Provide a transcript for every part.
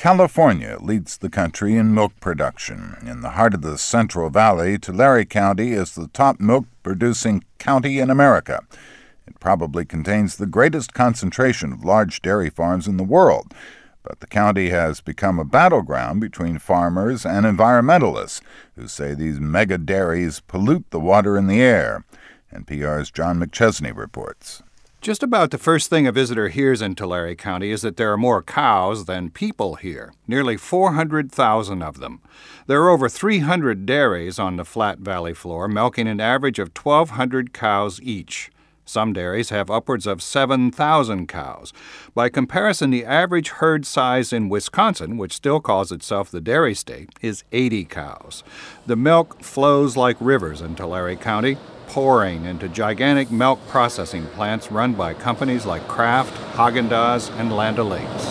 California leads the country in milk production. In the heart of the Central Valley, Tulare County is the top milk-producing county in America. It probably contains the greatest concentration of large dairy farms in the world, but the county has become a battleground between farmers and environmentalists who say these mega dairies pollute the water and the air. NPR's John McChesney reports. Just about the first thing a visitor hears in Tulare County is that there are more cows than people here, nearly 400,000 of them. There are over 300 dairies on the flat valley floor, milking an average of 1,200 cows each. Some dairies have upwards of 7,000 cows. By comparison, the average herd size in Wisconsin, which still calls itself the dairy state, is 80 cows. The milk flows like rivers in Tulare County, pouring into gigantic milk processing plants run by companies like Kraft, Häagen-Dazs, and Land O'Lakes.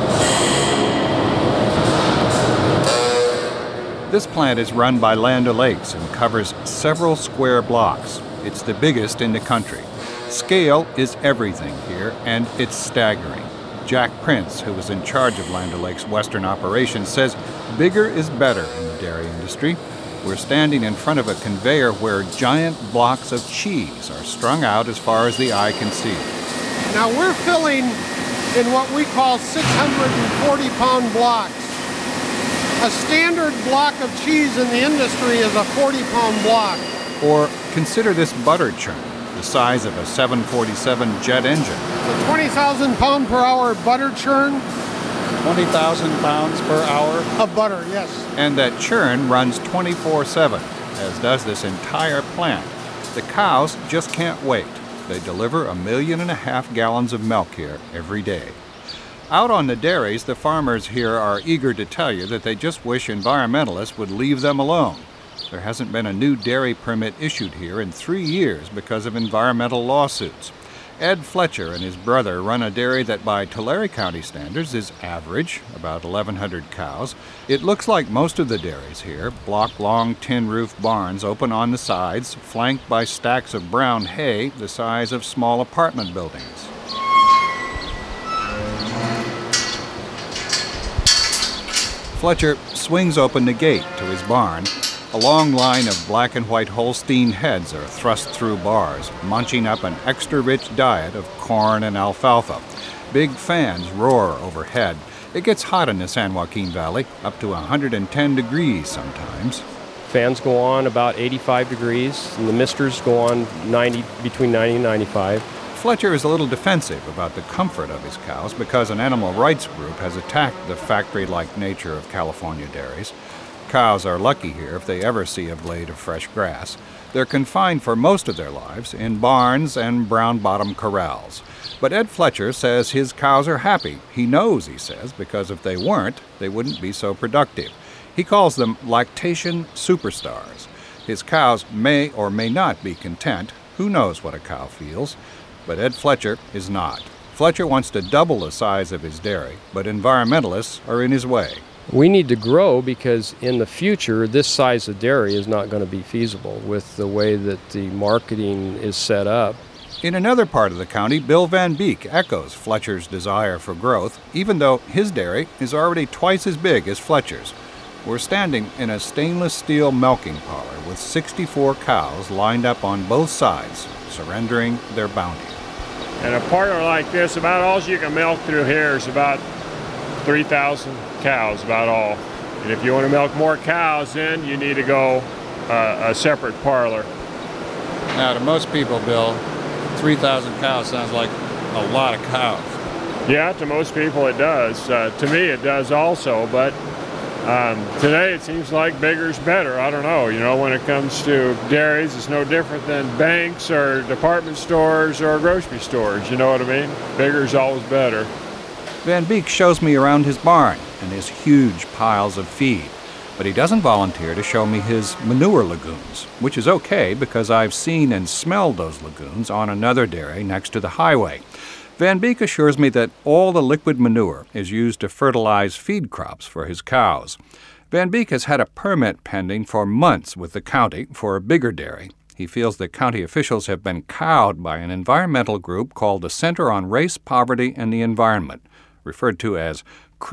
This plant is run by Land O'Lakes and covers several square blocks. It's the biggest in the country. Scale is everything here, and it's staggering. Jack Prince, who was in charge of Land O'Lakes' Western operations, says bigger is better in the dairy industry. We're standing in front of a conveyor where giant blocks of cheese are strung out as far as the eye can see. Now we're filling in what we call 640-pound blocks. A standard block of cheese in the industry is a 40-pound block. Or consider this butter churn, the size of a 747 jet engine. The 20,000-pound per hour butter churn. 20,000 pounds per hour? Of butter, yes. And that churn runs 24/7, as does this entire plant. The cows just can't wait. They deliver 1.5 million gallons of milk here every day. Out on the dairies, the farmers here are eager to tell you that they just wish environmentalists would leave them alone. There hasn't been a new dairy permit issued here in 3 years because of environmental lawsuits. Ed Fletcher and his brother run a dairy that by Tulare County standards is average, about 1,100 cows. It looks like most of the dairies here, block-long tin-roof barns open on the sides, flanked by stacks of brown hay the size of small apartment buildings. Fletcher swings open the gate to his barn. A long line of black and white Holstein heads are thrust through bars, munching up an extra-rich diet of corn and alfalfa. Big fans roar overhead. It gets hot in the San Joaquin Valley, up to 110 degrees sometimes. Fans go on about 85 degrees, and the misters go on between 90 and 95. Fletcher is a little defensive about the comfort of his cows because an animal rights group has attacked the factory-like nature of California dairies. Cows are lucky here if they ever see a blade of fresh grass. They're confined for most of their lives in barns and brown-bottom corrals. But Ed Fletcher says his cows are happy. He knows, he says, because if they weren't, they wouldn't be so productive. He calls them lactation superstars. His cows may or may not be content. Who knows what a cow feels? But Ed Fletcher is not. Fletcher wants to double the size of his dairy, but environmentalists are in his way. We need to grow because in the future, this size of dairy is not going to be feasible with the way that the marketing is set up. In another part of the county, Bill Van Beek echoes Fletcher's desire for growth, even though his dairy is already twice as big as Fletcher's. We're standing in a stainless steel milking parlor with 64 cows lined up on both sides, surrendering their bounty. In a parlor like this, about all you can milk through here is about 3,000 cows, about all. And if you want to milk more cows, then you need to go a separate parlor. Now, to most people, Bill, 3,000 cows sounds like a lot of cows. Yeah, to most people it does. To me it does also, but today it seems like bigger's better. I don't know. You know, when it comes to dairies, it's no different than banks or department stores or grocery stores. You know what I mean? Bigger's always better. Van Beek shows me around his barn and his huge piles of feed, but he doesn't volunteer to show me his manure lagoons, which is okay because I've seen and smelled those lagoons on another dairy next to the highway. Van Beek assures me that all the liquid manure is used to fertilize feed crops for his cows. Van Beek has had a permit pending for months with the county for a bigger dairy. He feels that county officials have been cowed by an environmental group called the Center on Race, Poverty, and the Environment, referred to as CREEP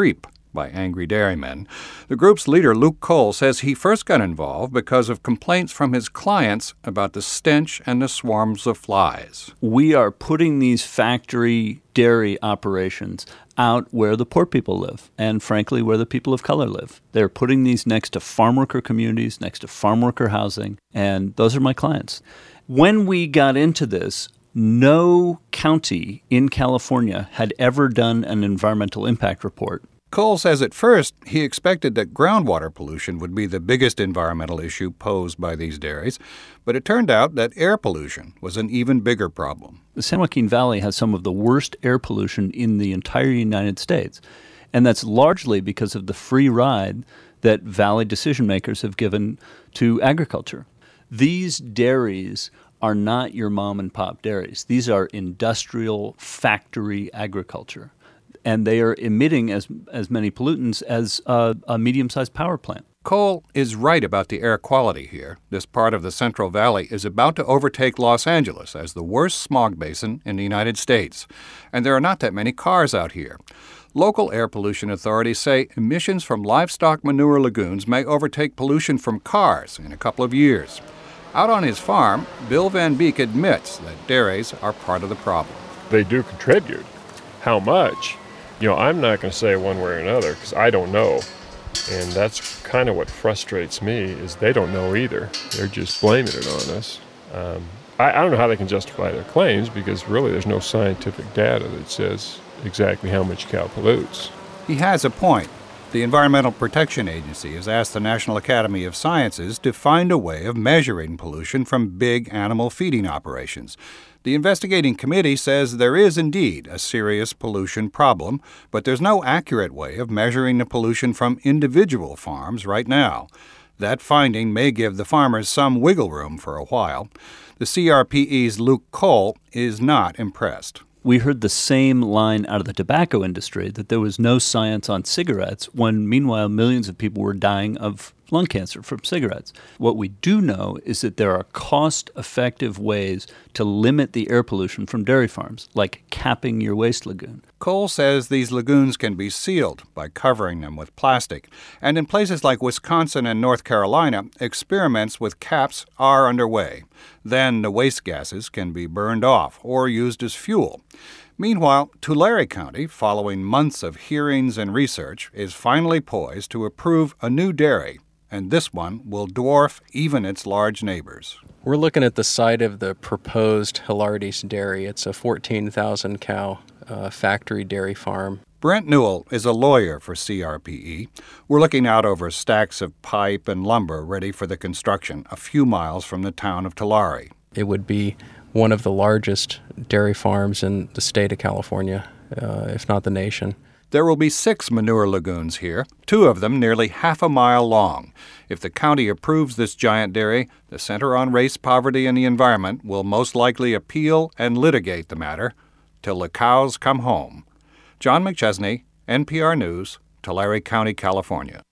by angry dairymen. The group's leader, Luke Cole, says he first got involved because of complaints from his clients about the stench and the swarms of flies. We are putting these factory dairy operations out where the poor people live and, frankly, where the people of color live. They're putting these next to farm worker communities, next to farm worker housing, and those are my clients. When we got into this, no county in California had ever done an environmental impact report. Cole says at first he expected that groundwater pollution would be the biggest environmental issue posed by these dairies, but it turned out that air pollution was an even bigger problem. The San Joaquin Valley has some of the worst air pollution in the entire United States, and that's largely because of the free ride that valley decision makers have given to agriculture. These dairies are not your mom and pop dairies. These are industrial factory agriculture. And they are emitting as many pollutants as a medium-sized power plant. Cole is right about the air quality here. This part of the Central Valley is about to overtake Los Angeles as the worst smog basin in the United States. And there are not that many cars out here. Local air pollution authorities say emissions from livestock manure lagoons may overtake pollution from cars in a couple of years. Out on his farm, Bill Van Beek admits that dairies are part of the problem. They do contribute. How much? I'm not going to say one way or another because I don't know. And that's kind of what frustrates me is they don't know either. They're just blaming it on us. I don't know how they can justify their claims because really there's no scientific data that says exactly how much cow pollutes. He has a point. The Environmental Protection Agency has asked the National Academy of Sciences to find a way of measuring pollution from big animal feeding operations. The investigating committee says there is indeed a serious pollution problem, but there's no accurate way of measuring the pollution from individual farms right now. That finding may give the farmers some wiggle room for a while. The CRPE's Luke Cole is not impressed. We heard the same line out of the tobacco industry, that there was no science on cigarettes, when meanwhile millions of people were dying of lung cancer from cigarettes. What we do know is that there are cost-effective ways to limit the air pollution from dairy farms, like capping your waste lagoon. Cole says these lagoons can be sealed by covering them with plastic. And in places like Wisconsin and North Carolina, experiments with caps are underway. Then the waste gases can be burned off or used as fuel. Meanwhile, Tulare County, following months of hearings and research, is finally poised to approve a new dairy, and this one will dwarf even its large neighbors. We're looking at the site of the proposed Hilardes Dairy. It's a 14,000 cow factory dairy farm. Brent Newell is a lawyer for CRPE. We're looking out over stacks of pipe and lumber ready for the construction a few miles from the town of Tulare. It would be one of the largest dairy farms in the state of California, if not the nation. There will be 6 manure lagoons here, 2 of them nearly half a mile long. If the county approves this giant dairy, the Center on Race, Poverty, and the Environment will most likely appeal and litigate the matter till the cows come home. John McChesney, NPR News, Tulare County, California.